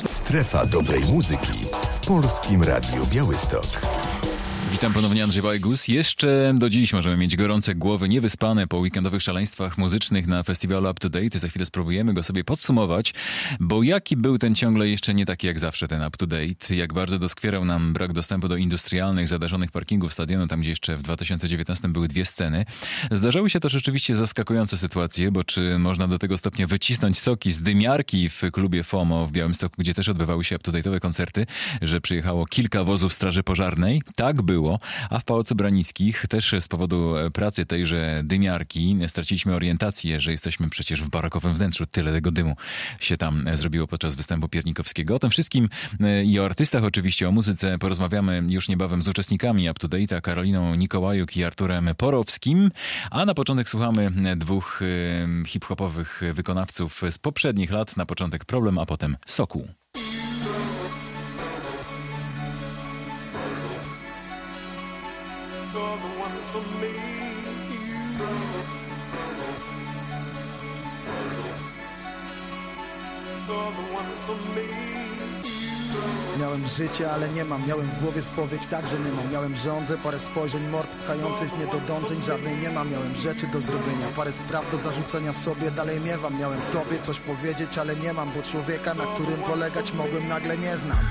Strefa dobrej muzyki w Polskim Radiu Białystok. Witam ponownie, Andrzej Bajgus. Jeszcze do dziś możemy mieć gorące głowy, niewyspane po weekendowych szaleństwach muzycznych na festiwalu Up to Date. Za chwilę spróbujemy go sobie podsumować, bo jaki był ten ciągle jeszcze nie taki jak zawsze ten Up to Date, jak bardzo doskwierał nam brak dostępu do industrialnych, zadarzonych parkingów stadionu, tam gdzie jeszcze w 2019 były 2 sceny. Zdarzały się to rzeczywiście zaskakujące sytuacje, bo czy można do tego stopnia wycisnąć soki z dymiarki w klubie FOMO w Białymstoku, gdzie też odbywały się up to date'owe koncerty, że przyjechało kilka wozów straży pożarnej? Tak było. A w Pałacu Branickich też z powodu pracy tejże dymiarki straciliśmy orientację, że jesteśmy przecież w barakowym wnętrzu. Tyle tego dymu się tam zrobiło podczas występu Piernikowskiego. O tym wszystkim i o artystach oczywiście, o muzyce porozmawiamy już niebawem z uczestnikami Up to Date'a, Karoliną Nikołajuk i Arturem Porowskim. A na początek słuchamy 2 hip-hopowych wykonawców z poprzednich lat. Na początek Problem, a potem Sokół. Miałem życie, ale nie mam. Miałem w głowie spowiedź, także nie mam. Miałem żądzę, parę spojrzeń mord pchających mnie do dążeń, żadnej nie mam. Miałem rzeczy do zrobienia, parę spraw do zarzucenia sobie, dalej miewam. Miałem tobie coś powiedzieć, ale nie mam, bo człowieka, na którym polegać mogłem, nagle nie znam.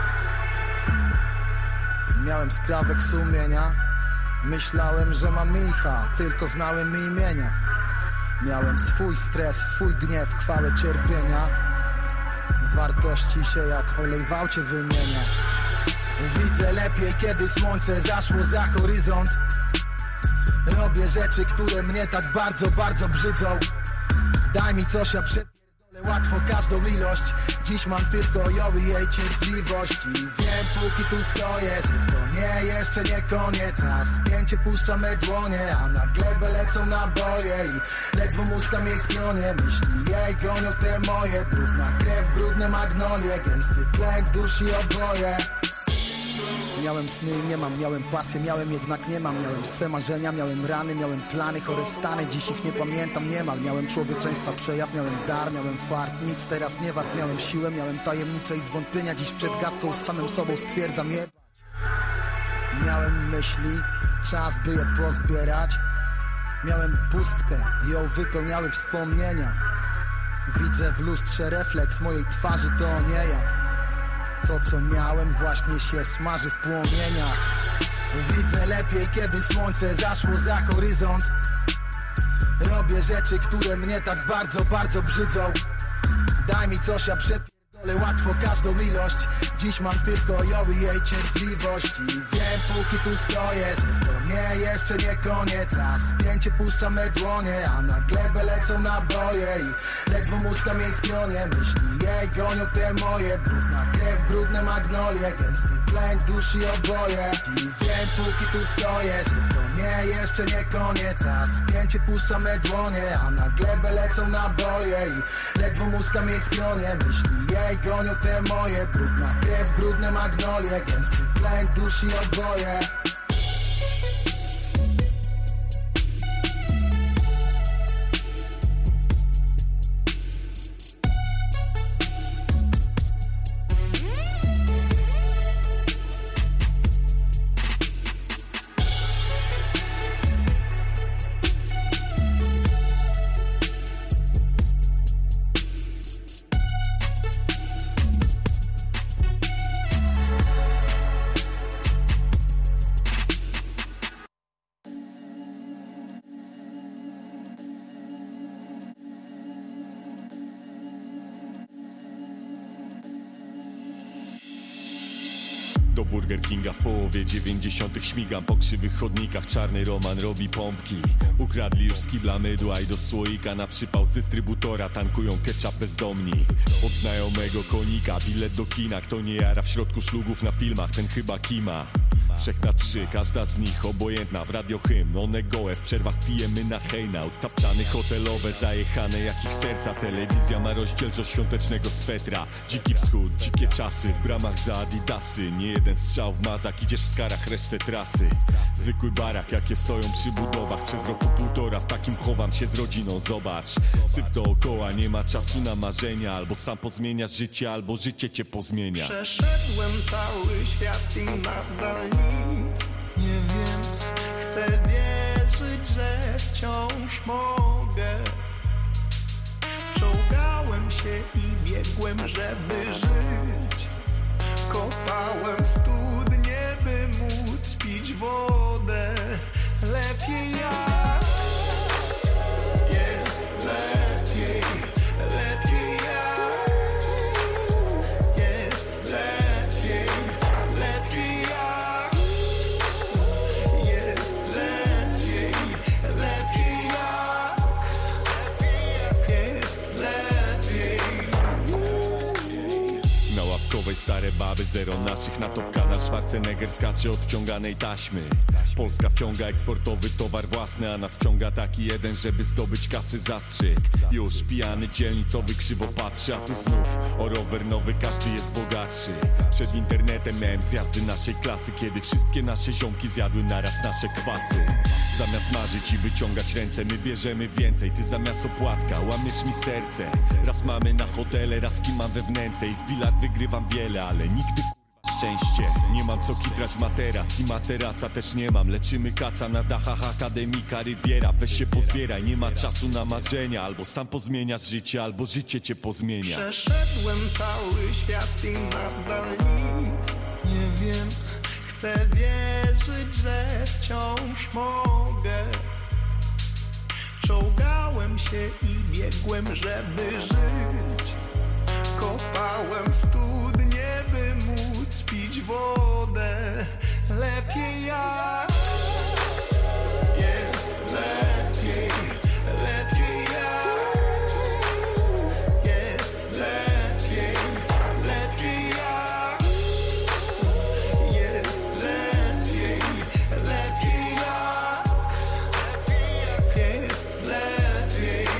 Miałem skrawek sumienia, myślałem, że mam Micha, tylko znałem mi imienia. Miałem swój stres, swój gniew, chwałę cierpienia. Wartości się jak olej w aucie wymienia. Widzę lepiej, kiedy słońce zaszło za horyzont. Robię rzeczy, które mnie tak bardzo, bardzo brzydzą. Daj mi coś, ja przepierdolę łatwo każdą ilość. Dziś mam tylko ją i jej cierpliwość. I wiem, póki tu stoję, że to nie, jeszcze nie koniec. A spięcie puszcza me dłonie, a na glebę lecą naboje. I ledwo muskam jej skronie, myśli jej gonią te moje. Brudna krew, brudne magnolie, gęsty tlek dusi oboje. Miałem sny i nie mam, miałem pasję, miałem jednak nie mam. Miałem swe marzenia, miałem rany, miałem plany, chore stany. Dziś ich nie pamiętam niemal. Miałem człowieczeństwa przejaw, miałem dar, miałem fart. Nic teraz nie wart, miałem siłę, miałem tajemnicę i zwątpienia. Dziś przed gadką z samym sobą stwierdzam jebać. Miałem myśli, czas by je pozbierać. Miałem pustkę, ją wypełniały wspomnienia. Widzę w lustrze refleks mojej twarzy, to nie ja. To co miałem właśnie się smaży w płomieniach. Widzę lepiej, kiedy słońce zaszło za horyzont. Robię rzeczy, które mnie tak bardzo, bardzo brzydzą. Daj mi coś, ja przepierdolę łatwo każdą ilość. Dziś mam tylko ją i jej cierpliwość. I wiem, póki tu stoję, że to nie, jeszcze nie koniec. A spięcie puszcza me dłonie, a na glebę lecą naboje. I ledwo muskam jej skronie, myśli jej gonią te moje. Brudna krew, brudne magnolie, gęsty tlek dusi oboje. I wiem, póki tu stoję, że to nie, jeszcze nie koniec. A spięcie puszcza me dłonie, a na glebę lecą naboje. I ledwo muskam jej skronie, myśli jej gonią te moje. Brudna krew, brudne magnolie, gęsty tlek dusi oboje. Do Burger Kinga w połowie 90. śmigam po krzywych chodnikach. Czarny Roman robi pompki. Ukradli już z kibla mydła i do słoika na przypał z dystrybutora tankują ketchup bezdomni. Od znajomego konika bilet do kina. Kto nie jara w środku szlugów na filmach, ten chyba kima. 3 na 3, każda z nich obojętna. W radio hymn, one gołe, w przerwach pijemy na hejnaut. Tapczany hotelowe, zajechane jak ich serca. Telewizja ma rozdzielczość świątecznego swetra. Dziki wschód, dzikie czasy, w bramach za adidasy. Nie jeden strzał w mazak, idziesz w skarach resztę trasy. Zwykły barak, jakie stoją przy budowach. Przez roku 1,5 w takim chowam się z rodziną, zobacz. Syp dookoła, nie ma czasu na marzenia. Albo sam pozmieniasz życie, albo życie cię pozmienia. Przeszedłem cały świat i nadal nic nie wiem. Chcę wierzyć, że wciąż mogę. Czołgałem się i biegłem, żeby żyć. Kopałem studnie, by móc pić wodę. Lepiej jak jest lepiej, lepiej jak jest lepiej, lepiej jak jest lepiej, lepiej jak jest lepiej. Na ławkowej stare baby, zero naszych. Na Top Kanal Schwarzenegger skacze od wciąganej taśmy. Polska wciąga eksportowy towar własny, a nas wciąga taki jeden, żeby zdobyć kasy zastrzyk. Już pijany dzielnicowy krzywo patrzy, a tu znów o rower nowy każdy jest bogatszy. Przed internetem miałem zjazdy naszej klasy, kiedy wszystkie nasze ziomki zjadły naraz nasze kwasy. Zamiast marzyć i wyciągać ręce, my bierzemy więcej. Ty zamiast opłatka łamiesz mi serce. Raz mamy na hotele, raz kimam we wnęce. I w bilard wygrywam wiele, ale nigdy szczęście. Nie mam co kitrać materac i materaca też nie mam. Leczymy kaca na dachach akademika Riviera. Weź się pozbieraj, nie ma czasu na marzenia. Albo sam pozmieniasz życie, albo życie cię pozmienia. Przeszedłem cały świat i nadal nic nie wiem. Chcę wierzyć, że wciąż mogę. Czołgałem się i biegłem, żeby żyć. Kopałem studnie, by móc pić wodę. Lepiej jak jest lepiej, lepiej jak jest lepiej, lepiej jak jest lepiej, lepiej jak jest lepiej.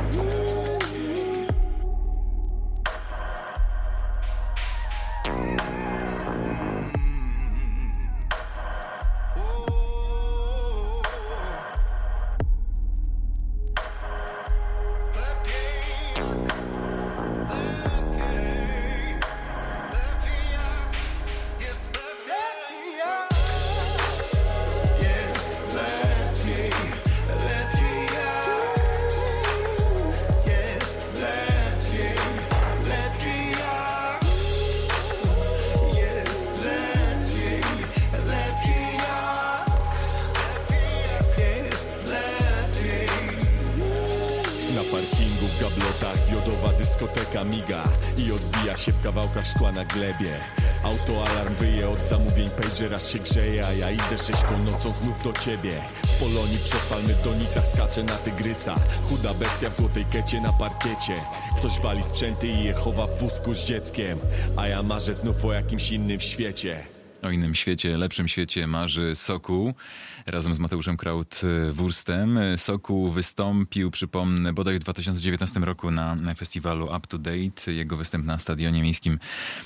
W gablotach diodowa dyskoteka miga i odbija się w kawałkach szkła na glebie. Autoalarm wyje od zamówień, pager się grzeje, a ja idę rzeźką nocą znów do ciebie. W Polonii przez palmy w donicach skacze na tygrysa. Chuda bestia w złotej kecie na parkiecie. Ktoś wali sprzęty i je chowa w wózku z dzieckiem, a ja marzę znów o jakimś innym świecie. O innym świecie, lepszym świecie marzy Sokół razem z Mateuszem Kraut-Wurstem. Sokół wystąpił, przypomnę, bodaj w 2019 roku na festiwalu Up to Date. Jego występ na Stadionie Miejskim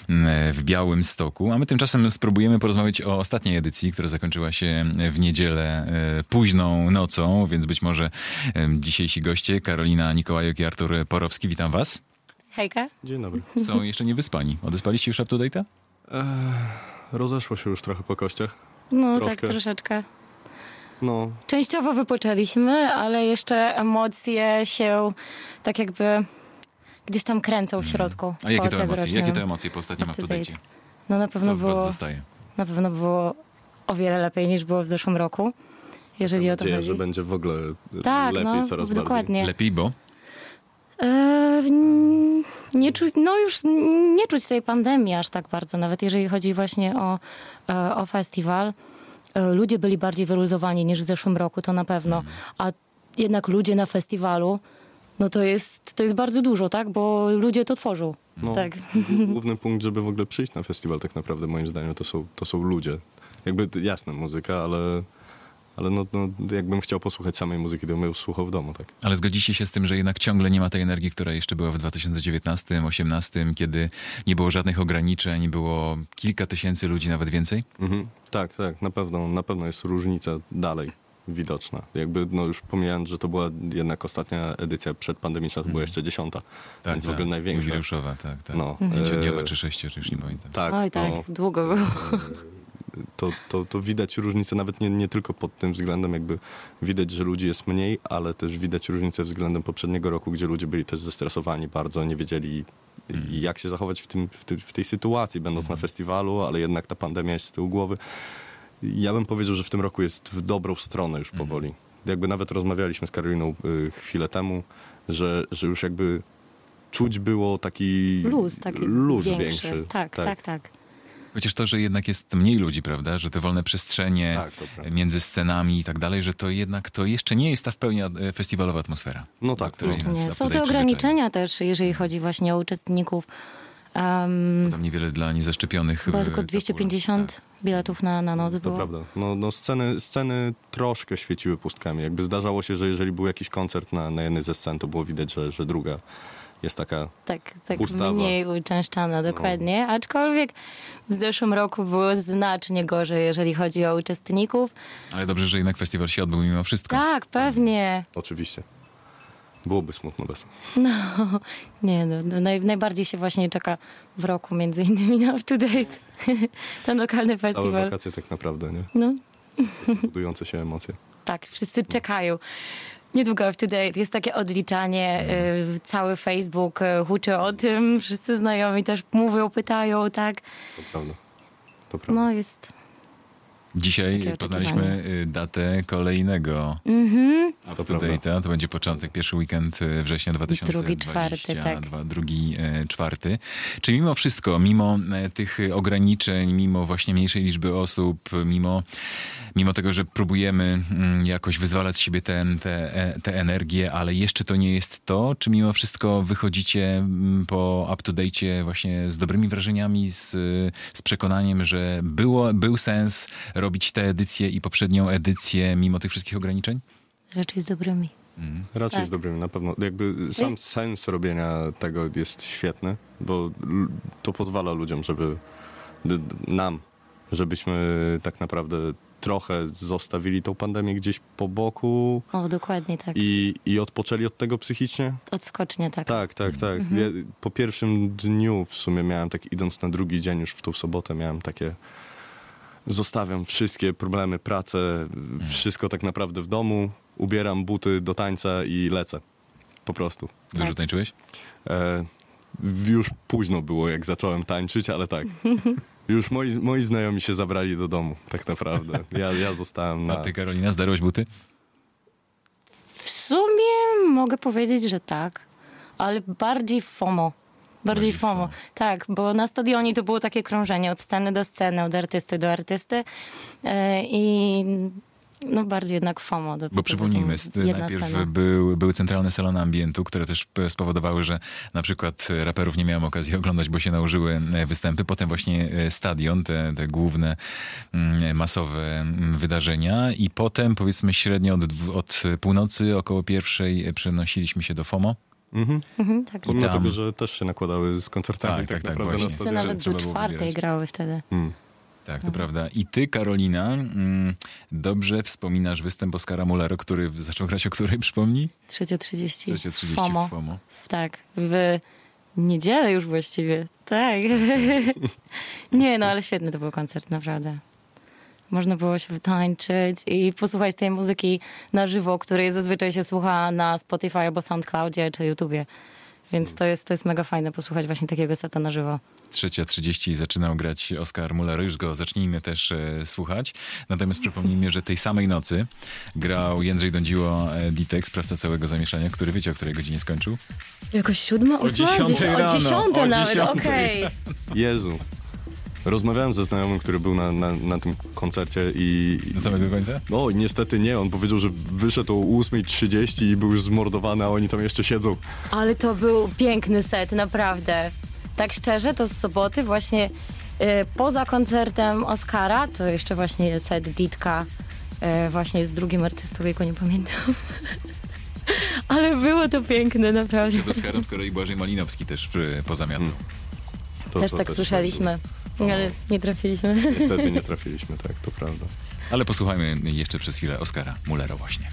w Białymstoku. A my tymczasem spróbujemy porozmawiać o ostatniej edycji, która zakończyła się w niedzielę późną nocą, więc być może dzisiejsi goście Karolina Nikołajek i Artur Porowski. Witam was. Hejka. Dzień dobry. Są jeszcze niewyspani. Odespaliście już Up to Date'a? Rozeszło się już trochę po kościach. No Troszkę. tak, troszeczkę. No, Częściowo wypoczęliśmy, ale jeszcze emocje się tak jakby gdzieś tam kręcą w środku. A jakie po to emocje? tegorocznym Jakie to emocje po ostatnim Up to Up to Date'cie? Date. No na Co pewno w was było, zostaje? na pewno było o wiele lepiej niż było w zeszłym roku, jeżeli mam o to nadzieję, chodzi. że będzie w ogóle Tak, lepiej, no, coraz dokładnie. Lepiej, bo? Już nie czuć tej pandemii aż tak bardzo, nawet jeżeli chodzi właśnie o festiwal. Ludzie byli bardziej wyluzowani niż w zeszłym roku, to na pewno. A jednak ludzie na festiwalu, no to jest bardzo dużo, tak? Bo ludzie to tworzą. No, Tak. Główny punkt, żeby w ogóle przyjść na festiwal tak naprawdę moim zdaniem to są ludzie. Jakby jasne, muzyka, ale no, jakbym chciał posłuchać samej muzyki, to bym ją słuchał w domu, tak. Ale zgodzicie się z tym, że jednak ciągle nie ma tej energii, która jeszcze była w 2019-2018, kiedy nie było żadnych ograniczeń, było kilka tysięcy ludzi, nawet więcej? Tak, na pewno jest różnica dalej widoczna. Jakby, no już pomijając, że to była jednak ostatnia edycja przedpandemiczna, to była jeszcze 10, więc w ogóle największa. Jubileuszowa, tak. No, 5-dniowa czy 6, czy już nie pamiętam. tak, Oj, tak, no, długo było. to widać różnicę nawet nie tylko pod tym względem, jakby widać, że ludzi jest mniej, ale też widać różnicę względem poprzedniego roku, gdzie ludzie byli też zestresowani bardzo, nie wiedzieli jak się zachować w tej sytuacji, będąc na festiwalu, ale jednak ta pandemia jest z tyłu głowy. Ja bym powiedział, że w tym roku jest w dobrą stronę już powoli. Jakby nawet rozmawialiśmy z Karoliną chwilę temu, że już jakby czuć było taki luz większy. Tak. Chociaż to, że jednak jest mniej ludzi, prawda, że te wolne przestrzenie między scenami i tak dalej, że to jednak to jeszcze nie jest ta w pełni festiwalowa atmosfera. No tak. To Jeszcze nie. Są te ograniczenia też, jeżeli chodzi właśnie o uczestników. Tam niewiele dla niezaszczepionych. Chyba tylko 250 biletów na noc było. To prawda. No sceny troszkę świeciły pustkami. Jakby zdarzało się, że jeżeli był jakiś koncert na jednej ze scen, to było widać, że druga jest taka tak pustawa. Mniej uczęszczana, dokładnie. No. Aczkolwiek w zeszłym roku było znacznie gorzej, jeżeli chodzi o uczestników. Ale dobrze, że jednak festiwal się odbył mimo wszystko. Tak, pewnie. Oczywiście. Byłoby smutno bez. Najbardziej się właśnie czeka w roku, między innymi na Up to Date. Ten lokalny festiwal. Całe wakacje tak naprawdę, nie? No. Budujące się emocje. Tak, wszyscy czekają. Niedługo Up to Date, jest takie odliczanie, cały Facebook huczy o tym, wszyscy znajomi też mówią, pytają, tak? To prawda. No jest... Dzisiaj poznaliśmy datę kolejnego Up to Date'a. To będzie początek, pierwszy weekend września 2022, drugi, czwarty. Czy mimo wszystko, mimo tych ograniczeń, mimo właśnie mniejszej liczby osób, mimo tego, że próbujemy jakoś wyzwalać z siebie tę energię, ale jeszcze to nie jest to, czy mimo wszystko wychodzicie po Up to Date'cie właśnie z dobrymi wrażeniami, z przekonaniem, że był sens robić tę edycję i poprzednią edycję mimo tych wszystkich ograniczeń? Raczej z dobrymi. Raczej z dobrymi, na pewno. Jakby sam sens robienia tego jest świetny, bo to pozwala ludziom, żebyśmy tak naprawdę trochę zostawili tą pandemię gdzieś po boku. O, dokładnie tak. I odpoczęli od tego psychicznie. Odskocznie, tak. Tak. Ja po pierwszym dniu w sumie miałem tak, idąc na drugi dzień już w tą sobotę, miałem takie... Zostawiam wszystkie problemy, pracę, wszystko tak naprawdę w domu, ubieram buty do tańca i lecę. Po prostu. Dużo tańczyłeś? Już późno było, jak zacząłem tańczyć, ale tak. Już moi znajomi się zabrali do domu, tak naprawdę. Ja zostałem na... A ty, Karolina, zdarłeś buty? W sumie mogę powiedzieć, że tak, ale bardziej FOMO. Bardziej FOMO. Tak, bo na stadionie to było takie krążenie od sceny do sceny, od artysty do artysty i no bardziej jednak FOMO. Bo przypomnijmy, najpierw były centralne salony ambientu, które też spowodowały, że na przykład raperów nie miałem okazji oglądać, bo się nałożyły występy. Potem właśnie stadion, te główne masowe wydarzenia i potem powiedzmy średnio od północy około pierwszej przenosiliśmy się do FOMO. Tak. Pomimo tego, że też się nakładały z koncertami tak naprawdę na stadionie. Nawet do czwartej grały wtedy. Tak, to prawda. I ty, Karolina, dobrze wspominasz występ Oskara Mullera, który zaczął grać o której, przypomnij? 3:30. 3:30 FOMO. Tak, w niedzielę już właściwie. Tak. Nie, no ale świetny to był koncert, naprawdę. Można było się wytańczyć i posłuchać tej muzyki na żywo, której zazwyczaj się słucha na Spotify albo SoundCloudzie czy YouTubie. Więc to jest mega fajne posłuchać właśnie takiego seta na żywo. 3:30 zaczynał grać Oskar Muller, już go zacznijmy też słuchać. Natomiast przypomnijmy, że tej samej nocy grał Jędrzej Dądziło, Ditek, sprawca całego zamieszania, który wiecie, o której godzinie skończył? Jakoś 7, 8? O 10 rano. O 10 nawet, okej. Jezu. Rozmawiałem ze znajomym, który był na tym koncercie i... Do samego końca? No i niestety nie, on powiedział, że wyszedł o 8:30 i był już zmordowany, a oni tam jeszcze siedzą. Ale to był piękny set, naprawdę. Tak szczerze, to z soboty właśnie Poza koncertem Oskara, to jeszcze właśnie set Ditka, właśnie z drugim artystą, jego nie pamiętam. Ale było to piękne, naprawdę. Przed Oskarem z kolei Błażej Malinowski też pozamiatał. Też tak słyszeliśmy, ale nie trafiliśmy. Niestety nie trafiliśmy, tak, to prawda. Ale posłuchajmy jeszcze przez chwilę Oskara Mullera właśnie.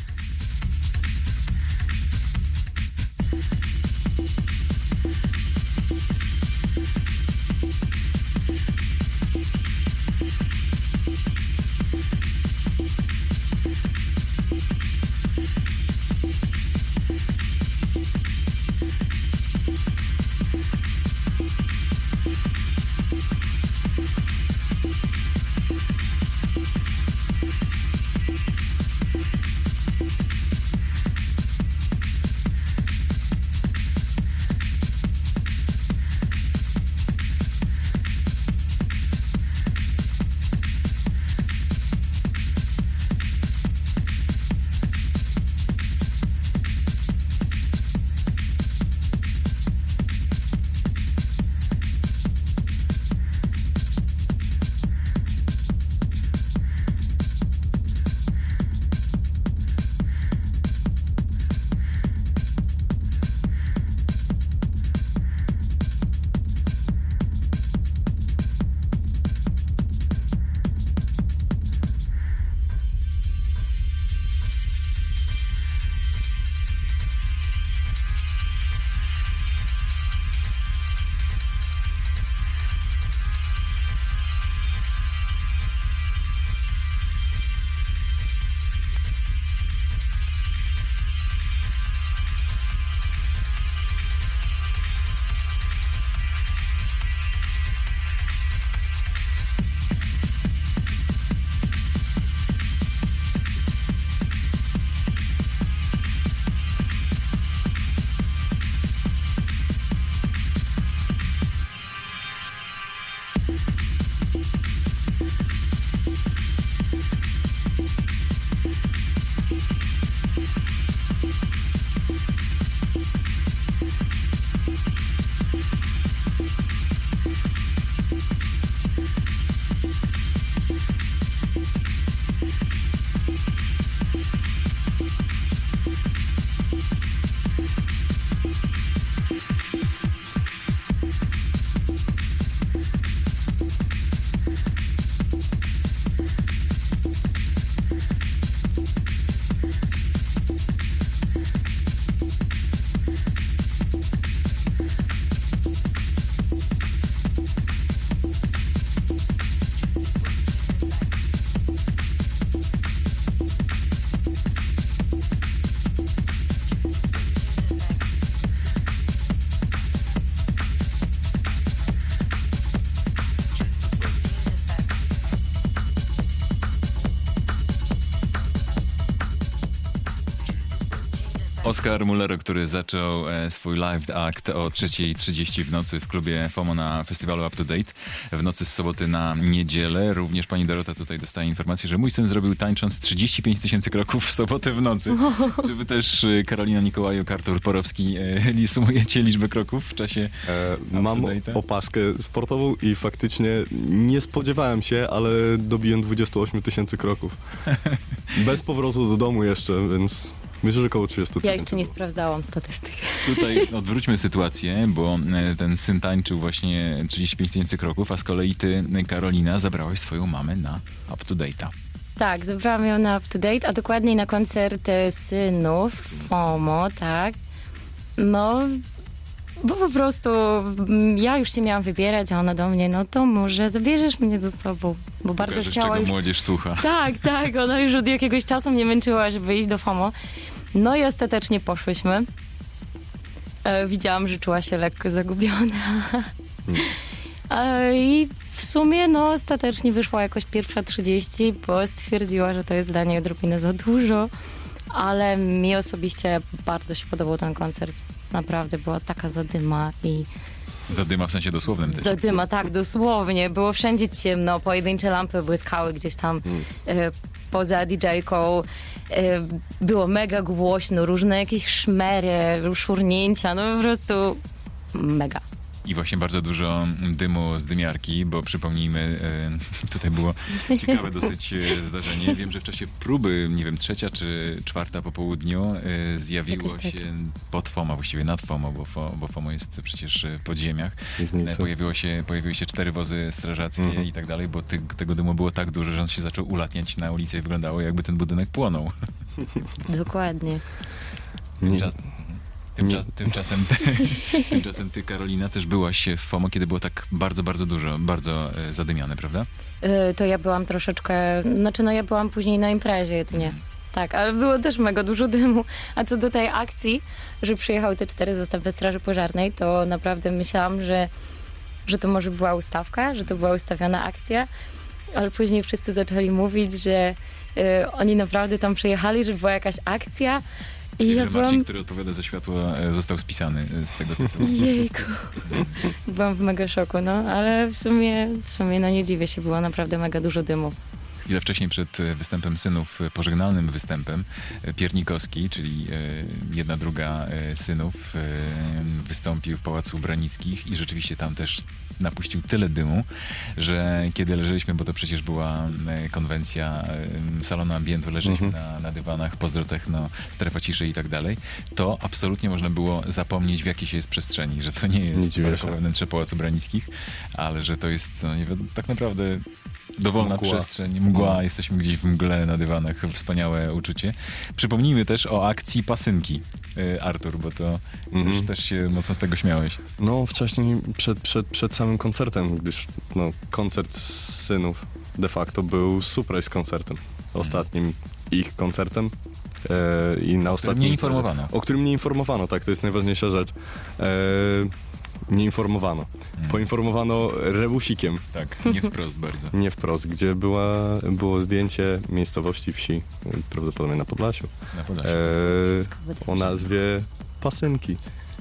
Oskar Muller, który zaczął swój live act o 3:30 w nocy w klubie FOMO na festiwalu Up to Date. W nocy z soboty na niedzielę. Również pani Dorota tutaj dostaje informację, że mój syn zrobił tańcząc 35 000 kroków w sobotę w nocy. Czy wy też, Karolina Nikołajuk, Artur Porowski, sumujecie liczbę kroków w czasie Mam opaskę sportową i faktycznie nie spodziewałem się, ale dobiłem 28 000 kroków. Bez powrotu do domu jeszcze, więc myślę, że około 30 000. Ja jeszcze nie sprawdzałam statystyk. Tutaj odwróćmy sytuację, bo ten syn tańczył właśnie 35 000 kroków, a z kolei ty, Karolina, zabrałaś swoją mamę na Up to Date'a. Tak, zabrałam ją na Up to Date, a dokładniej na koncert synów FOMO, tak. No, bo po prostu ja już się miałam wybierać, a ona do mnie, no to może zabierzesz mnie ze sobą, bo bardzo Pokażesz, chciała czego już... młodzież słucha. Tak, ona już od jakiegoś czasu mnie męczyła, żeby iść do FOMO. No i ostatecznie poszłyśmy. Widziałam, że czuła się lekko zagubiona. I w sumie, no, ostatecznie wyszła jakoś 1:30, bo stwierdziła, że to jest dla niej odrobinę za dużo. Ale mi osobiście bardzo się podobał ten koncert. Naprawdę była taka zadyma i... Zadyma w sensie dosłownym też. Zadyma, tak, dosłownie. Było wszędzie ciemno, pojedyncze lampy błyskały gdzieś tam poza DJ-ką. Było mega głośno, różne jakieś szmery, szurnięcia, no po prostu mega. I właśnie bardzo dużo dymu z dymiarki, bo przypomnijmy, tutaj było ciekawe dosyć zdarzenie. Wiem, że w czasie próby, nie wiem, 3. czy 4 po południu zjawiło Jakoś tak. się pod FOMO, właściwie nad FOMO, bo FOMO jest przecież w podziemiach. Piwnicy. Pojawiły się 4 wozy strażackie i tak dalej, bo tego dymu było tak dużo, że on się zaczął ulatniać na ulicę i wyglądało, jakby ten budynek płonął. Dokładnie. Nie. Tymczasem ty, Karolina, też byłaś w FOMO, kiedy było tak bardzo, bardzo dużo, bardzo zadymiane, prawda? To ja byłam troszeczkę, ja byłam później na imprezie jedynie. Tak, ale było też mega dużo dymu. A co do tej akcji, że przyjechały te 4 zastępy straży pożarnej, to naprawdę myślałam, że to może była ustawka, że to była ustawiona akcja, ale później wszyscy zaczęli mówić, że oni naprawdę tam przyjechali, że była jakaś akcja. I ja że Marcin, który odpowiada za światło, został spisany z tego tytułu. Jejku. Byłam w mega szoku, ale w sumie nie dziwię się, było naprawdę mega dużo dymu. Chwilę wcześniej przed występem synów, pożegnalnym występem, Piernikowski, czyli 1/2 synów, wystąpił w Pałacu Branickich i rzeczywiście tam też napuścił tyle dymu, że kiedy leżeliśmy, bo to przecież była konwencja salonu ambientu, leżeliśmy na dywanach, pozdro techno, strefa ciszy i tak dalej, to absolutnie można było zapomnieć, w jakiej się jest przestrzeni, że to nie jest barokowe wnętrze Pałacu Branickich, ale że to jest tak naprawdę dowolna przestrzeń, mgła, jesteśmy gdzieś w mgle na dywanach, wspaniałe uczucie. Przypomnijmy też o akcji Pasynki, Artur, bo to też się mocno z tego śmiałeś. No, wcześniej, przed samym koncertem, gdyż koncert synów de facto był surprise koncertem. Ostatnim ich koncertem. I na ostatnim... Nie informowano. O którym nie informowano, tak, to jest najważniejsza rzecz. Nie informowano. Poinformowano rebusikiem. Tak, nie wprost bardzo. Nie wprost, gdzie było zdjęcie miejscowości, wsi, prawdopodobnie na Podlasiu, Na Podlasiu. o nazwie Pasynki.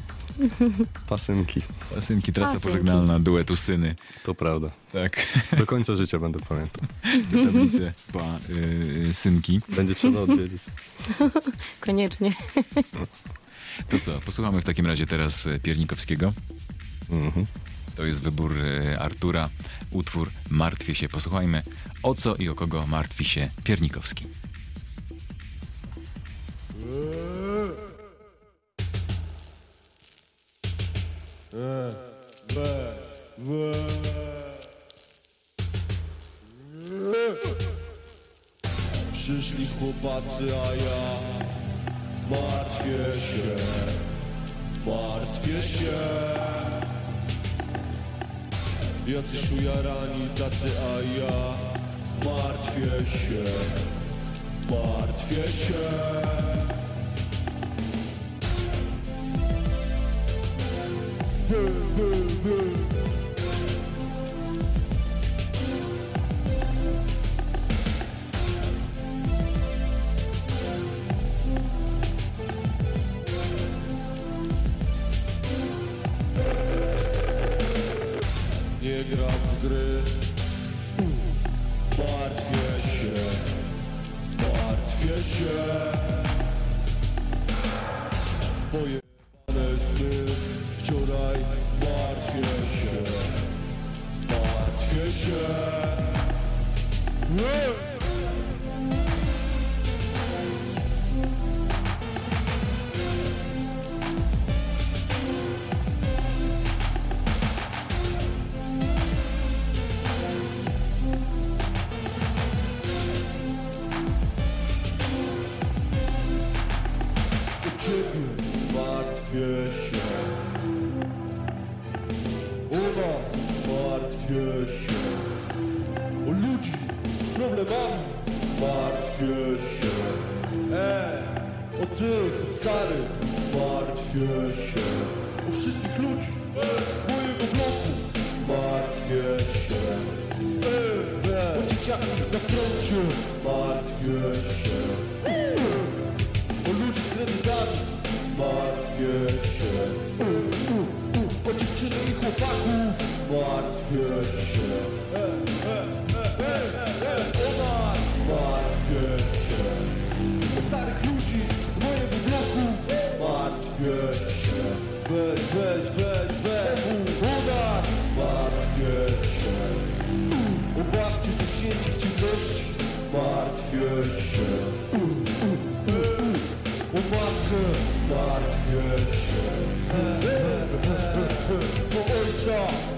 Pasynki. Pasynki, trasa pożegnalna duetu Syny. To prawda. Tak. Do końca życia będę pamiętał. Te tablice Synki. Będzie trzeba odwiedzić. Koniecznie. To co, posłuchamy w takim razie teraz Piernikowskiego. To jest wybór Artura, utwór Martwię się. Posłuchajmy, o co i o kogo martwi się Piernikowski. Przyszli chłopacy, a ja martwię się. Jacyś ujarani tacy, a ja martwię się. Nie gram w gry. Martwię się. Pojebane sny. Wczoraj martwię się. Martwię się. O nas martwię się. O ludzi z problemami martwię się. O tych starych martwię się. O wszystkich ludzi z mojego bloku martwię się. O dzieciaki na froncie martwię się. O ludzi z kredytami martwię się. O dziewczyny i chłopaków martwię się. O nas martwię się. O starych ludzi z mojego bloku martwię się. Weź. O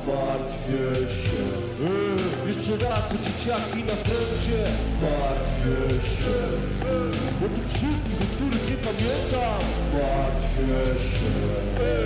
martwię się. Jeszcze raz, to dzieciaki na froncie. Martwię się. O tych wszystkich, o których nie pamiętam. Martwię się.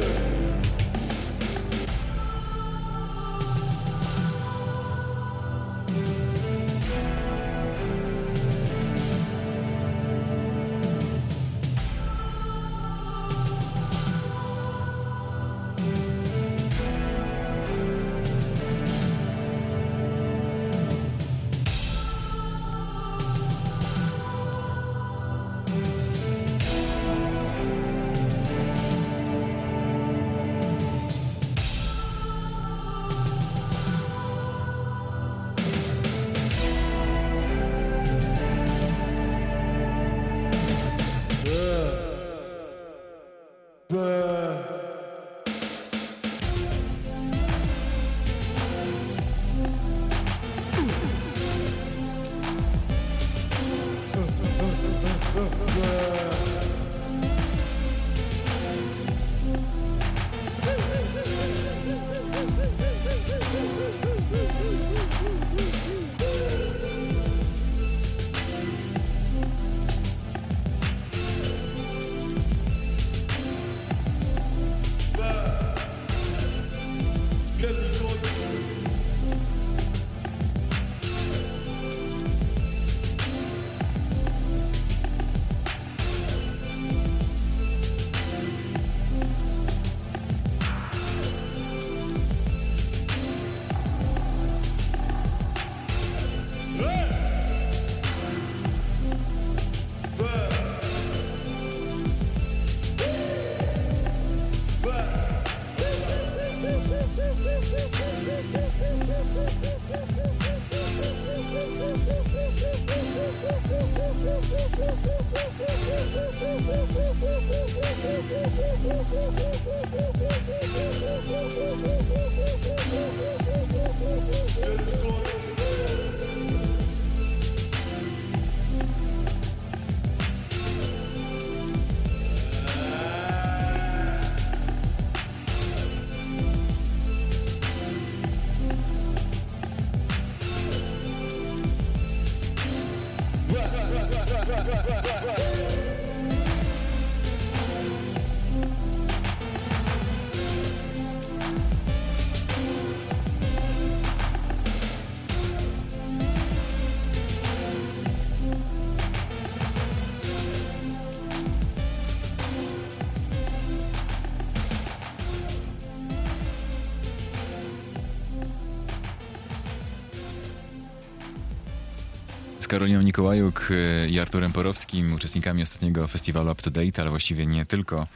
Z Karoliną Nikołajuk i Arturem Porowskim, uczestnikami ostatniego festiwalu Up to Date, ale właściwie nie tylko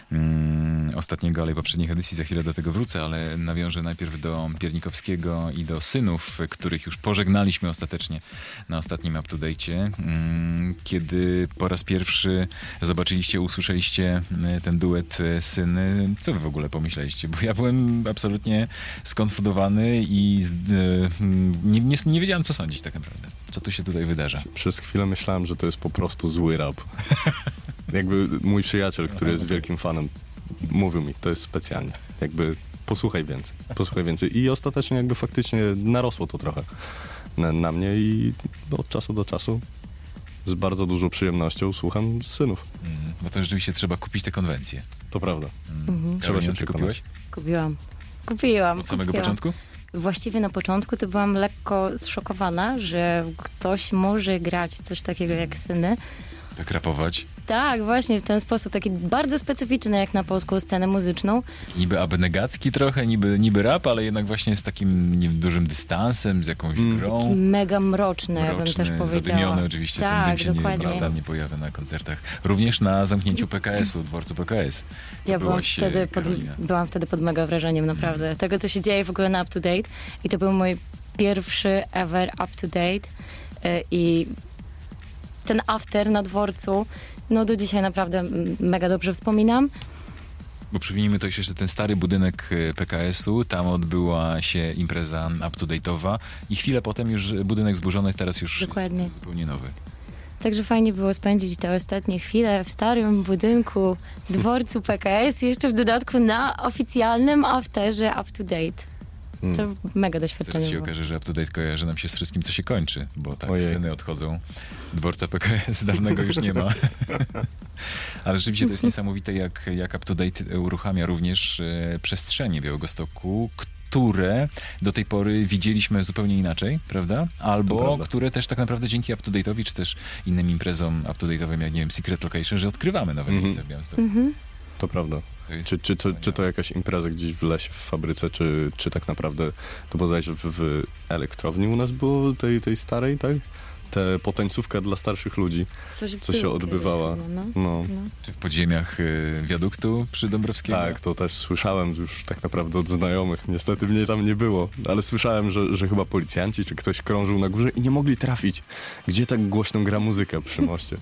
ostatniego, ale i poprzednich edycji. Za chwilę do tego wrócę, ale nawiążę najpierw do Piernikowskiego i do Synów, których już pożegnaliśmy ostatecznie na ostatnim Up to Date. Kiedy po raz pierwszy zobaczyliście, usłyszeliście ten duet Syny, co wy w ogóle pomyśleliście? Bo ja byłem absolutnie skonfundowany i nie wiedziałem, co sądzić tak naprawdę. Co tu się tutaj wydarza? Przez chwilę myślałem, że to jest po prostu zły rap. Jakby mój przyjaciel, który jest wielkim fanem, mówił mi, to jest specjalnie. Jakby posłuchaj więcej. I ostatecznie jakby faktycznie narosło to trochę na mnie i od czasu do czasu z bardzo dużą przyjemnością słucham Synów. Bo to rzeczywiście trzeba kupić te konwencje. To prawda. Trzeba się przekonać. Kupiłam. Od samego początku? Właściwie na początku to byłam lekko zszokowana, że ktoś może grać coś takiego jak Syny. Tak rapować. Tak, właśnie w ten sposób, taki bardzo specyficzny jak na polską scenę muzyczną. Niby abnegacki trochę, niby rap, ale jednak właśnie z takim dużym dystansem, z jakąś grą. Mega mroczny, ja bym też powiedziała. Zadymiony oczywiście, tak, ten dym się dokładnie. nie pojawia na koncertach. Również na zamknięciu PKS-u, dworcu PKS. Ja byłam wtedy pod mega wrażeniem naprawdę tego, co się dzieje w ogóle na Up to Date. I to był mój pierwszy ever Up to Date. I ten after na dworcu, no do dzisiaj naprawdę mega dobrze wspominam. Bo przypomnijmy to jeszcze ten stary budynek PKS-u, tam odbyła się impreza up-to-date'owa i chwilę potem już budynek zburzony jest, teraz już Dokładnie. Jest zupełnie nowy. Także fajnie było spędzić te ostatnie chwile w starym budynku dworcu PKS, jeszcze w dodatku na oficjalnym afterze Up to Date. To mega Teraz doświadczenie się było. okaże, że UpToDate kojarzy nam się z wszystkim, co się kończy, bo tak, Ojej. sceny odchodzą, dworca PKS dawnego już nie ma. Ale rzeczywiście to jest niesamowite, jak UpToDate uruchamia również przestrzenie Białegostoku, które do tej pory widzieliśmy zupełnie inaczej, prawda? Albo prawda. które też tak naprawdę dzięki UpToDate'owi, czy też innym imprezom UpToDate'owym, jak nie wiem, Secret Location, że odkrywamy nowe miejsca w Białymstoku. To prawda. To jest Czy to jakaś impreza gdzieś w lesie, w fabryce, czy tak naprawdę to bodajże w elektrowni u nas było, tej starej, tak? Te potańcówka dla starszych ludzi, Coś co się było odbywała. kiedyś chyba, No. Czy w podziemiach wiaduktu przy Dąbrowskiego? Tak, to też słyszałem już tak naprawdę od znajomych. Niestety mnie tam nie było, ale słyszałem, że chyba policjanci czy ktoś krążył na górze i nie mogli trafić. Gdzie tak głośno gra muzyka przy moście?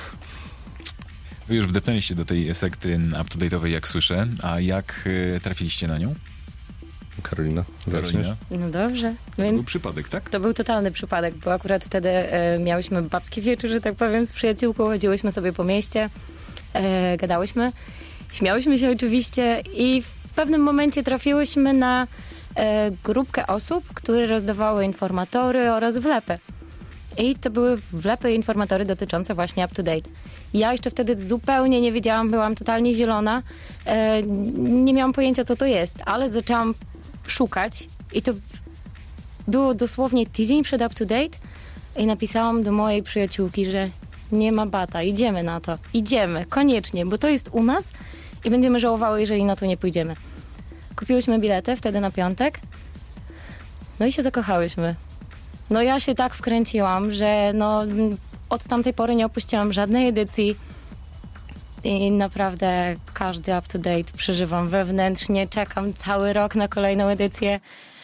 Wy już wdepnęliście do tej sekty UpToDate'owej, jak słyszę, a jak trafiliście na nią? Karolina, zaczniesz? Karolina? No dobrze, To był więc przypadek, tak? to był totalny przypadek, bo akurat wtedy miałyśmy babski wieczór, że tak powiem, z przyjaciółką, chodziłyśmy sobie po mieście, gadałyśmy, śmiałyśmy się oczywiście i w pewnym momencie trafiłyśmy na grupkę osób, które rozdawały informatory oraz wlepy. I to były wlepy i informatory dotyczące właśnie UpToDate. Ja jeszcze wtedy zupełnie nie wiedziałam, byłam totalnie zielona, nie miałam pojęcia, co to jest, ale zaczęłam szukać i to było dosłownie tydzień przed UpToDate i napisałam do mojej przyjaciółki, że nie ma bata, idziemy na to, idziemy, koniecznie, bo to jest u nas i będziemy żałowały, jeżeli na to nie pójdziemy. Kupiłyśmy bilety wtedy na piątek, no i się zakochałyśmy. No ja się tak wkręciłam, że no od tamtej pory nie opuściłam żadnej edycji i naprawdę każdy UpToDate przeżywam wewnętrznie, czekam cały rok na kolejną edycję.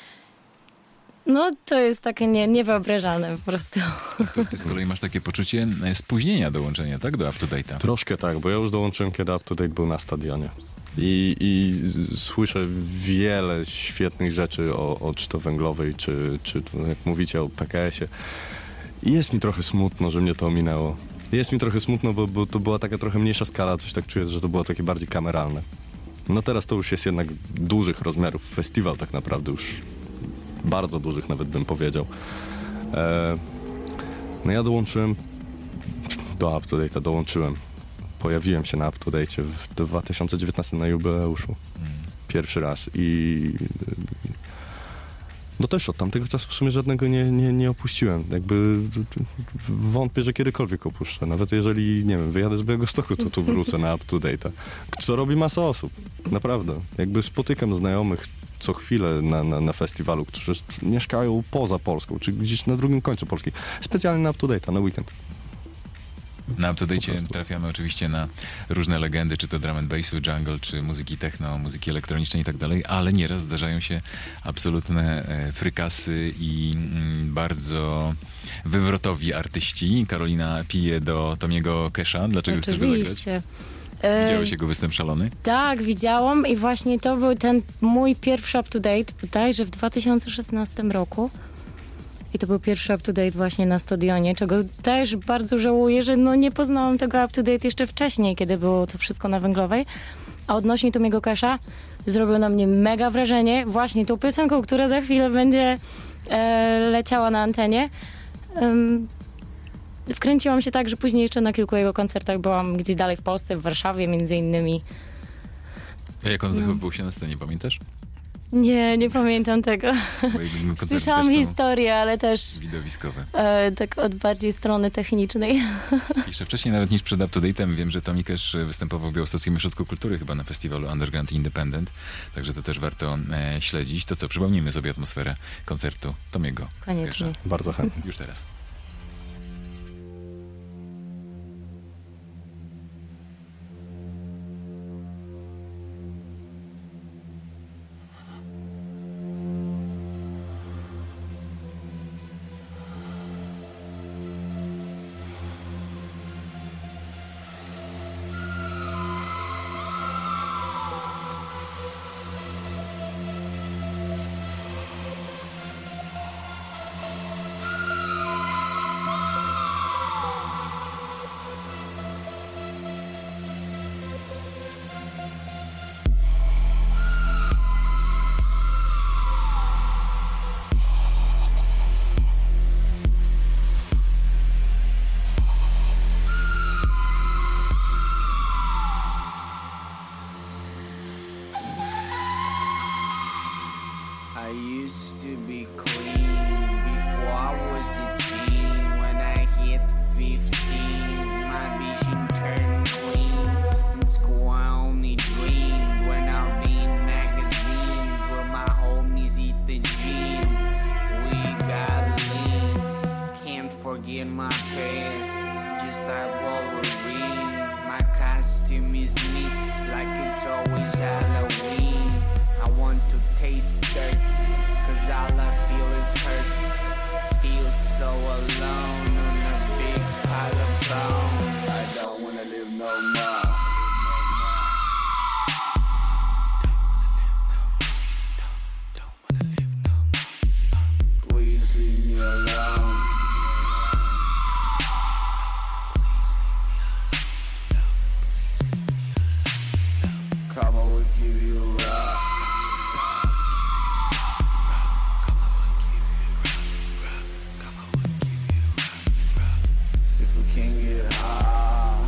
No to jest takie niewyobrażalne po prostu. To ty z kolei masz takie poczucie spóźnienia dołączenia, tak? Do UpToDate'a. Troszkę tak, bo ja już dołączyłem, kiedy UpToDate był na stadionie. I słyszę wiele świetnych rzeczy o czy to Węglowej, czy jak mówicie o PKS-ie. I jest mi trochę smutno, że mnie to ominęło. Jest mi trochę smutno, bo to była taka trochę mniejsza skala, coś tak czuję, że to było takie bardziej kameralne. No teraz to już jest jednak dużych rozmiarów festiwal tak naprawdę, już bardzo dużych nawet bym powiedział. No ja dołączyłem do UpToDate'a, pojawiłem się na UpToDate'cie w 2019 na jubileuszu. Pierwszy raz i no też od tamtego czasu w sumie żadnego nie opuściłem. Jakby wątpię, że kiedykolwiek opuszczę. Nawet jeżeli, nie wiem, wyjadę z Białegostoku, to tu wrócę na UpToDate'a. Co robi masa osób. Naprawdę. Jakby spotykam znajomych co chwilę na festiwalu, którzy mieszkają poza Polską, czy gdzieś na drugim końcu Polski. Specjalnie na UpToDate'a, na weekend. Na UpToDate'cie trafiamy oczywiście na różne legendy, czy to drum and bassu, jungle, czy muzyki techno, muzyki elektronicznej i tak dalej, ale nieraz zdarzają się absolutne frykasy i bardzo wywrotowi artyści. Karolina pije do Tomiego Kesha. Dlaczego chcesz go zagrać? Oczywiście. Widziałeś jego występ szalony? Tak, widziałam i właśnie to był ten mój pierwszy UpToDate, bodajże w 2016 roku. I to był pierwszy UpToDate właśnie na stadionie, czego też bardzo żałuję, że no nie poznałam tego UpToDate jeszcze wcześniej, kiedy było to wszystko na Węglowej. A odnośnie Tomiego Kesha zrobił na mnie mega wrażenie właśnie tą piosenką, która za chwilę będzie leciała na antenie. Wkręciłam się tak, że później jeszcze na kilku jego koncertach byłam gdzieś dalej w Polsce, w Warszawie między innymi. A jak on zachowywał się na scenie, pamiętasz? Nie pamiętam tego. Bo jego koncerty Słyszałam też są historię, ale też widowiskowe. tak od bardziej strony technicznej. Jeszcze wcześniej, nawet niż przed UpToDate'em, wiem, że Tomi Kesz występował w Białostockim Ośrodku Kultury, chyba na festiwalu Underground Independent, także to też warto śledzić. To co, przypomnijmy sobie atmosferę koncertu Tomiego Koniecznie. Kesha. Bardzo chętnie. Już teraz. to be clean before I was a teen. When I hit 15, my vision turned clean. In school I only dreamed when I'll be in magazines where my homies eat the gym. We got lean, can't forget my past, just like Wolverine. My costume is neat, like it's always Halloween. I want to taste dirt, cause all I feel is hurt. Feel so alone on a big pile of bones. I don't wanna live no more. Please leave me alone. Come on, we'll give you a rock. If we can't get high,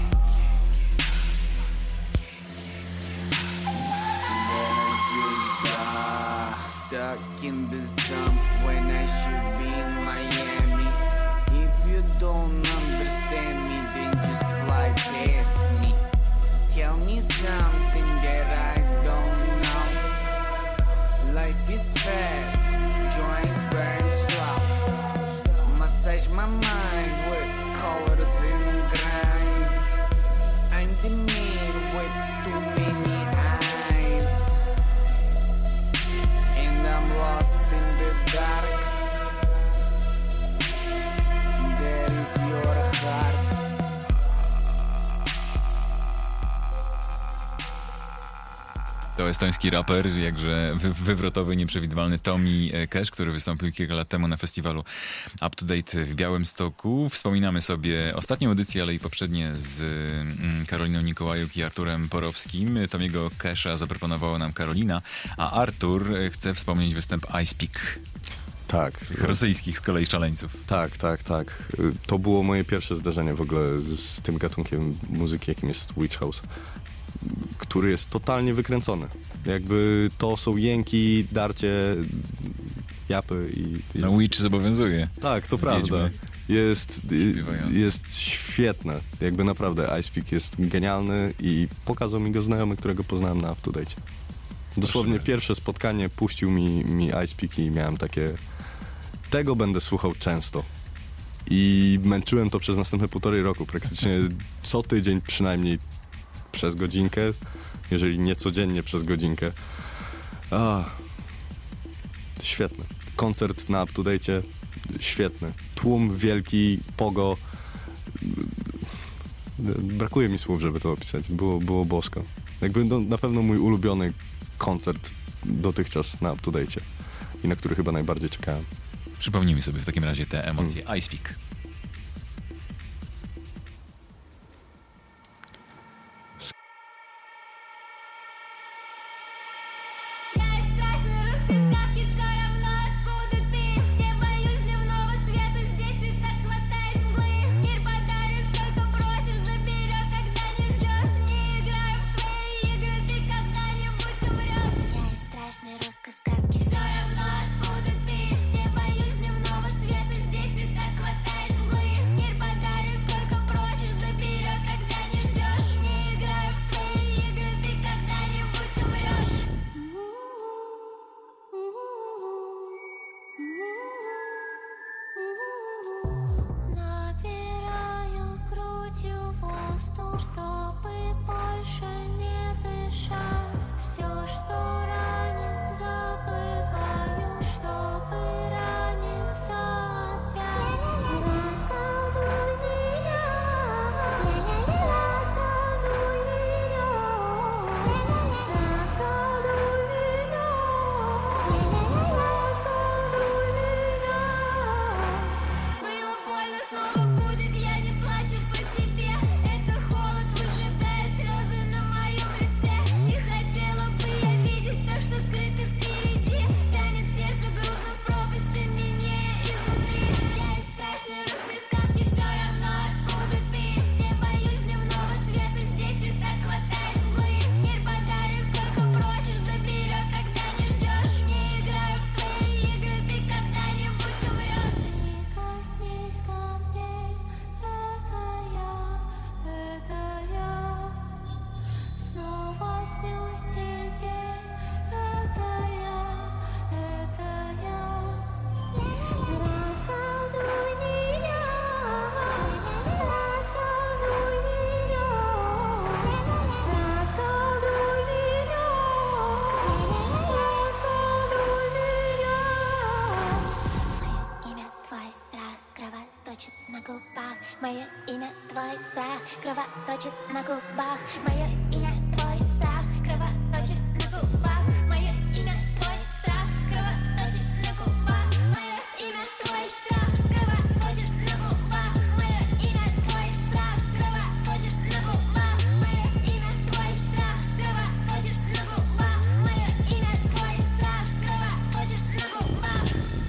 then I just die. Stuck in this dump when I should be in Miami. If you don't understand me, then just fly past me. Tell me something that I don't know. Life is fast, joints burn slow. Massage my mind with colors and grind. I'm the man with too many eyes, and I'm lost in the dark. That is your heart. To estoński raper, jakże wywrotowy, nieprzewidywalny Tommy Cash, który wystąpił kilka lat temu na festiwalu Up to Date w Białymstoku. Wspominamy sobie ostatnią edycję, ale i poprzednie z Karoliną Nikołajuk i Arturem Porowskim. Tommy'ego Casha zaproponowała nam Karolina, a Artur chce wspomnieć występ Ice Peak. Tak. Rosyjskich z kolei szaleńców. Tak. To było moje pierwsze zdarzenie w ogóle z tym gatunkiem muzyki, jakim jest Witch House, który jest totalnie wykręcony. Jakby to są jęki, darcie, japy i... No Witch zobowiązuje. Tak, to prawda. Jest świetne. Jakby naprawdę Ice Peak jest genialny i pokazał mi go znajomy, którego poznałem na Up to Date. Dosłownie pierwsze spotkanie puścił mi Ice Peak i miałem takie... Tego będę słuchał często. I męczyłem to przez następne 1,5 roku. Praktycznie co tydzień przynajmniej przez godzinkę, jeżeli nie codziennie przez godzinkę. Świetny. Koncert na Up to Date, świetny. Tłum wielki, pogo. Brakuje mi słów, żeby to opisać. Było bosko. Jakby na pewno mój ulubiony koncert dotychczas na Up to Date i na który chyba najbardziej czekałem. Przypomnijmy sobie w takim razie te emocje. Ice Peak. И moje imię, twój strach, krowa toczy na gubach. Moje imię, twój strach, krowa toczy na gubach. Moje imię, twój strach, krowa toczy na gubach. Moje imię, twój strach, krowa toczy na gubach. Moje imię, twój strach, krowa toczy na gubach. Moje imię, twój strach, krowa toczy na gubach. Moje imię, twój strach, krowa toczy na gubach.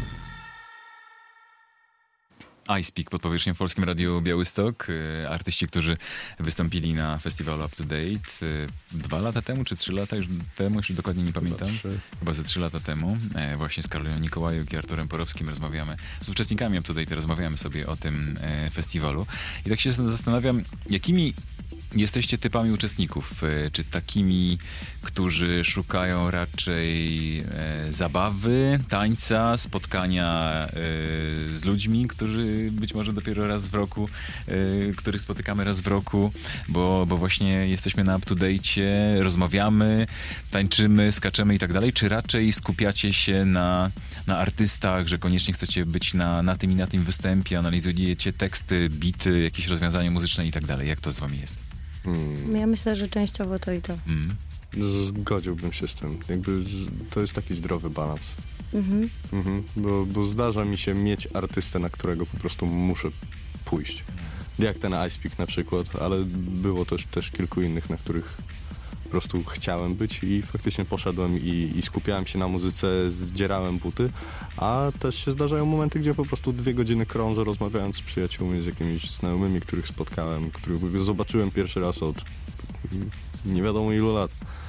iSpeak pod powierzchnią w Polskim Radiu Białystok. Artyści, którzy wystąpili na festiwalu Up to Date 2 lata temu, czy 3 lata już temu, już dokładnie nie pamiętam. Chyba ze 3 lata temu. Właśnie z Karoliną Nikołajuk i Arturem Porowskim rozmawiamy, z uczestnikami Up to Date rozmawiamy sobie o tym festiwalu. I tak się zastanawiam, jakimi jesteście typami uczestników? Czy takimi, którzy szukają raczej zabawy, tańca, spotkania z ludźmi, którzy być może dopiero raz w roku, których spotykamy raz w roku, bo właśnie jesteśmy na up-to-date, rozmawiamy, tańczymy, skaczemy i tak dalej, czy raczej skupiacie się na artystach, że koniecznie chcecie być na tym i na tym występie, analizujecie teksty, bity, jakieś rozwiązania muzyczne i tak dalej? Jak to z wami jest? Ja myślę, że częściowo to i to. Zgodziłbym się z tym. To jest taki zdrowy balans. Mhm. Bo zdarza mi się mieć artystę, na którego po prostu muszę pójść. Jak ten iSpeak na przykład, ale było też kilku innych, na których po prostu chciałem być i faktycznie poszedłem i skupiałem się na muzyce, zdzierałem buty, a też się zdarzają momenty, gdzie po prostu 2 godziny krążę, rozmawiając z przyjaciółmi, z jakimiś znajomymi, których spotkałem, których zobaczyłem pierwszy raz od nie wiadomo ilu lat.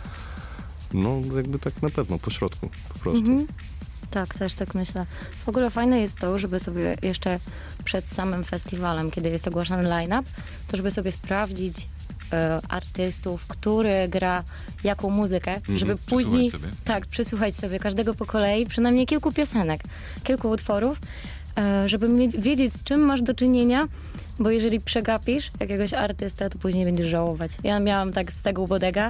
No jakby tak na pewno, po środku po prostu. Tak, też tak myślę. W ogóle fajne jest to, żeby sobie jeszcze przed samym festiwalem, kiedy jest ogłaszany line-up, to żeby sobie sprawdzić artystów, który gra jaką muzykę, żeby później przysłuchać sobie każdego po kolei, przynajmniej kilku piosenek, kilku utworów, żeby wiedzieć, z czym masz do czynienia, bo jeżeli przegapisz jakiegoś artystę, to później będziesz żałować. Ja miałam tak z tego bodega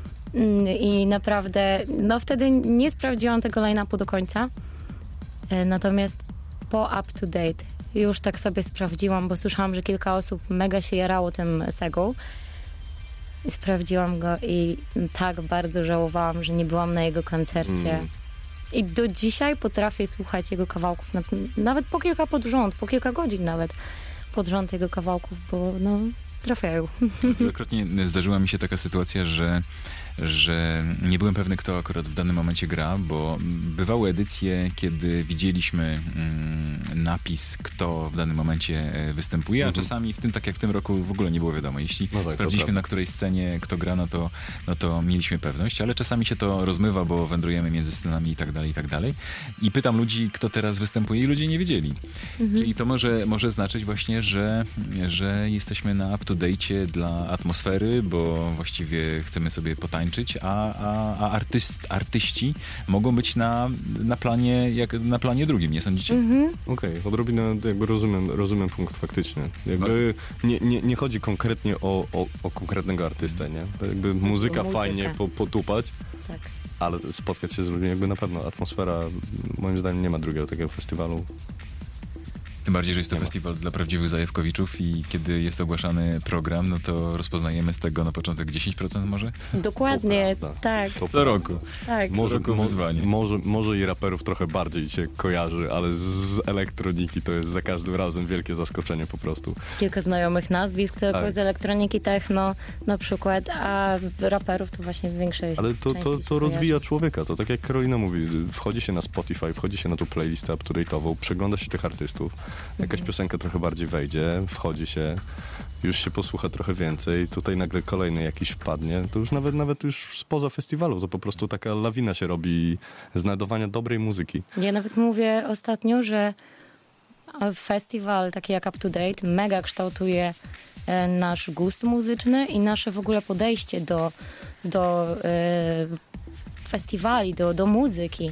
i naprawdę, wtedy nie sprawdziłam tego line-upu do końca, natomiast po Up to Date już tak sobie sprawdziłam, bo słyszałam, że kilka osób mega się jarało tym Segą. I sprawdziłam go i tak bardzo żałowałam, że nie byłam na jego koncercie. I do dzisiaj potrafię słuchać jego kawałków, nawet po kilka pod rząd, po kilka godzin nawet pod rząd jego kawałków, bo trafiają. Wielokrotnie zdarzyła mi się taka sytuacja, że nie byłem pewny, kto akurat w danym momencie gra, bo bywały edycje, kiedy widzieliśmy napis, kto w danym momencie występuje, a czasami w tym, tak jak w tym roku, w ogóle nie było wiadomo. Jeśli sprawdziliśmy na której scenie, kto gra, no to mieliśmy pewność, ale czasami się to rozmywa, bo wędrujemy między scenami i tak dalej, i tak dalej. I pytam ludzi, kto teraz występuje i ludzie nie wiedzieli. Czyli to może znaczyć właśnie, że jesteśmy na up-to-date dla atmosfery, bo właściwie chcemy sobie potańczyć, a artyści mogą być na planie drugim, nie sądzicie? Okej, odrobinę jakby rozumiem punkt faktycznie. Jakby nie chodzi konkretnie o konkretnego artystę, nie? Jakby muzyka fajnie potupać, tak. Ale spotkać się z ludźmi jakby na pewno atmosfera, moim zdaniem nie ma drugiego takiego festiwalu. Tym bardziej, że jest to festiwal dla prawdziwych zajawkowiczów i kiedy jest ogłaszany program, no to rozpoznajemy z tego na początek 10% może? Dokładnie, tak. Co roku. Tak. Może wyzwanie. Może i raperów trochę bardziej się kojarzy, ale z elektroniki to jest za każdym razem wielkie zaskoczenie po prostu. Kilka znajomych nazwisk tylko z elektroniki techno na przykład, a raperów to właśnie większość. Ale to rozwija człowieka. To tak jak Karolina mówi, wchodzi się na Spotify, wchodzi się na tą playlistę up-to-date'ową, przegląda się tych artystów, jakaś piosenka trochę bardziej wejdzie, wchodzi się, już się posłucha trochę więcej, tutaj nagle kolejny jakiś wpadnie, to już nawet już spoza festiwalu, to po prostu taka lawina się robi znajdowania dobrej muzyki. Ja nawet mówię ostatnio, że festiwal taki jak Up to Date mega kształtuje nasz gust muzyczny i nasze w ogóle podejście do festiwali, do muzyki.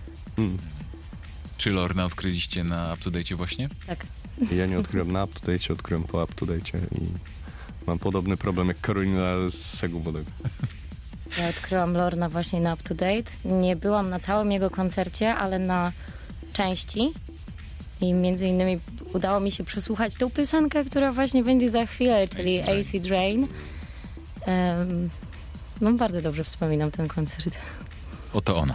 Czy Lorna odkryliście na Up to Date właśnie? Tak. Ja nie odkryłem na Up to Date, odkryłem po Up to Date i mam podobny problem jak Karolina z Segą bodego. Ja odkryłam Lorna właśnie na Up to Date. Nie byłam na całym jego koncercie, ale na części. I między innymi udało mi się przesłuchać tą piosenkę, która właśnie będzie za chwilę, czyli Acid Rain. No bardzo dobrze wspominam ten koncert. Oto ona.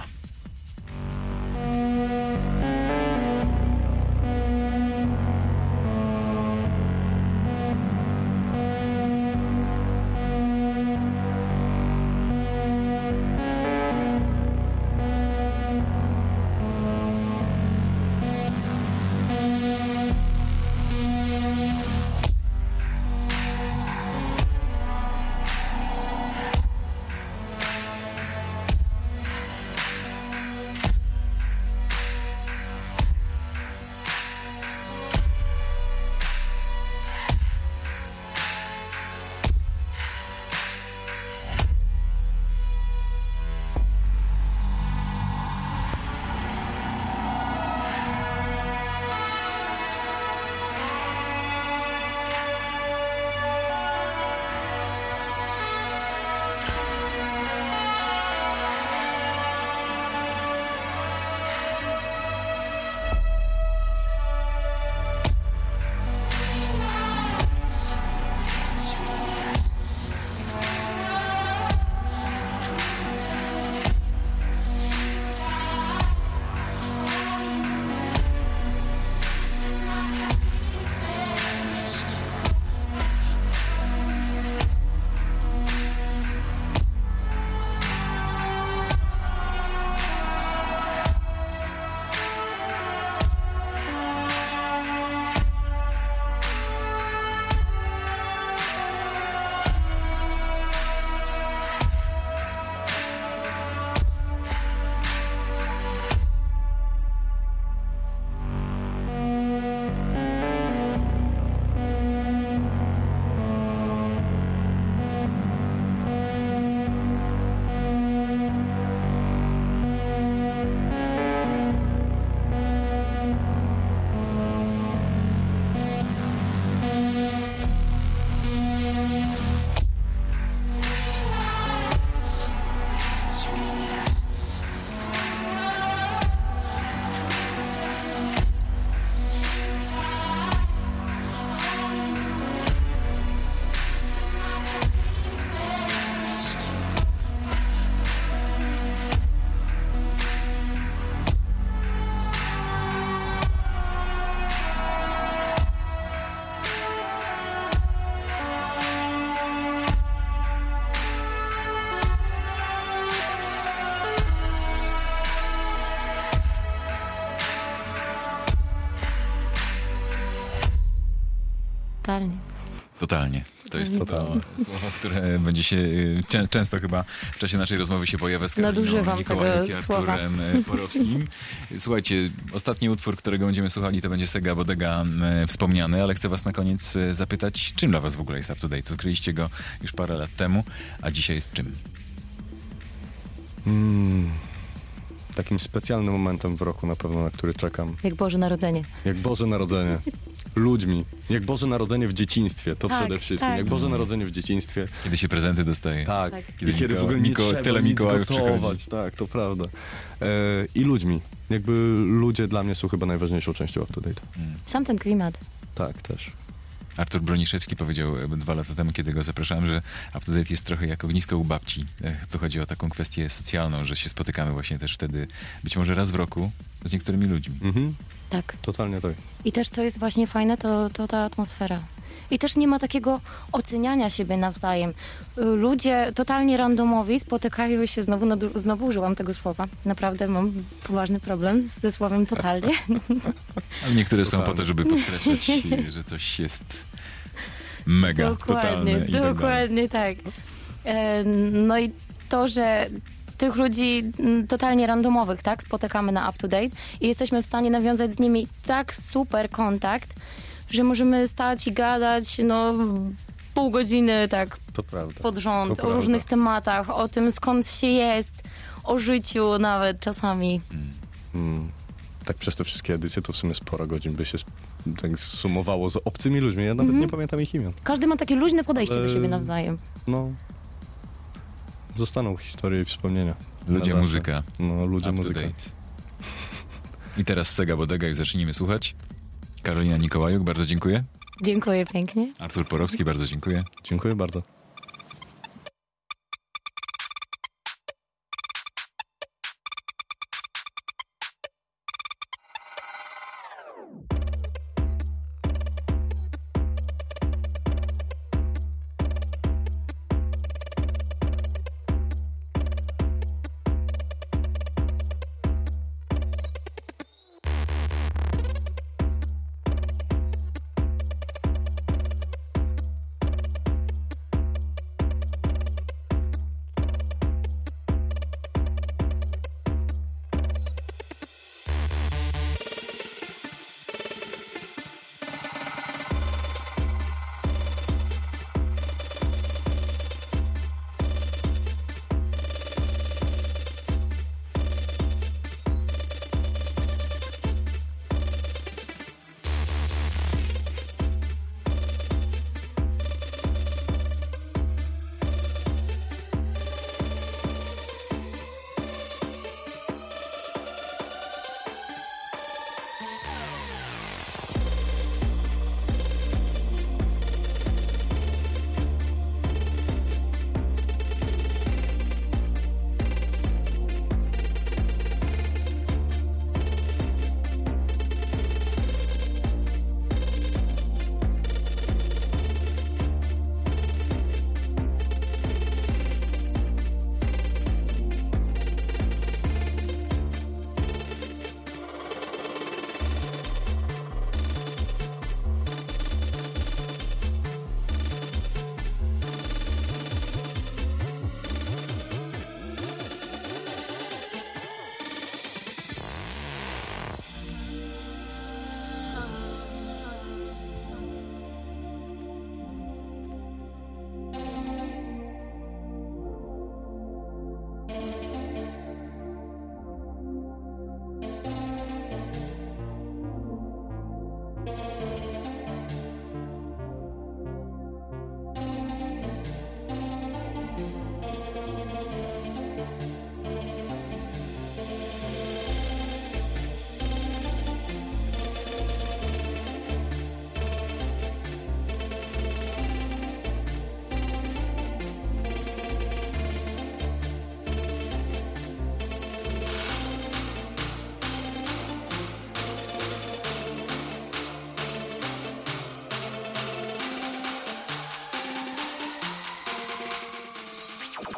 Totalnie. To jest to słowo, które będzie się często chyba w czasie naszej rozmowy się pojawia z Karoliną Mikołajuk i Arturem Porowskim. Słuchajcie, ostatni utwór, którego będziemy słuchali, to będzie Sega Bodega wspomniany, ale chcę was na koniec zapytać, czym dla was w ogóle jest Up to Date? Odkryliście go już parę lat temu, a dzisiaj jest czym? Takim specjalnym momentem w roku na pewno, na który czekam. Jak Boże Narodzenie. Jak Boże Narodzenie. Ludźmi. Jak Boże Narodzenie w dzieciństwie, to przede wszystkim. Tak. Jak Boże Narodzenie w dzieciństwie. Kiedy się prezenty dostaje. Tak. Kiedy w ogóle nie trzeba tyle nic gotować. Tak, to prawda. I ludźmi. Jakby ludzie dla mnie są chyba najważniejszą częścią Up to Date. Sam ten klimat. Tak, też. Artur Broniszewski powiedział 2 lata temu, kiedy go zapraszałem, że Up to Date jest trochę jak ognisko u babci. Tu chodzi o taką kwestię socjalną, że się spotykamy właśnie też wtedy, być może raz w roku, z niektórymi ludźmi. Tak. Totalnie tak. I też co jest właśnie fajne, to ta atmosfera. I też nie ma takiego oceniania siebie nawzajem. Ludzie totalnie randomowi spotykają się, znowu użyłam tego słowa. Naprawdę mam poważny problem ze słowem totalnie. Ale niektóre są po to, żeby podkreślać, że coś jest mega, totalne. Dokładnie tak. No i to, że tych ludzi totalnie randomowych, tak, spotykamy na Up to Date i jesteśmy w stanie nawiązać z nimi tak super kontakt, że możemy stać i gadać, pół godziny, tak, to prawda. pod rząd, To o różnych tematach, o tym, skąd się jest, o życiu nawet czasami. Tak przez te wszystkie edycje to w sumie sporo godzin by się tak sumowało z obcymi ludźmi. Ja nawet nie pamiętam ich imion. Każdy ma takie luźne podejście do siebie nawzajem. Zostaną historie i wspomnienia. Ludzie, muzyka. Ludzie, muzyka. I teraz Sega Bodega i zacznijmy słuchać. Karolina Nikołajuk, bardzo dziękuję. Dziękuję pięknie. Artur Porowski, bardzo dziękuję. Dziękuję bardzo.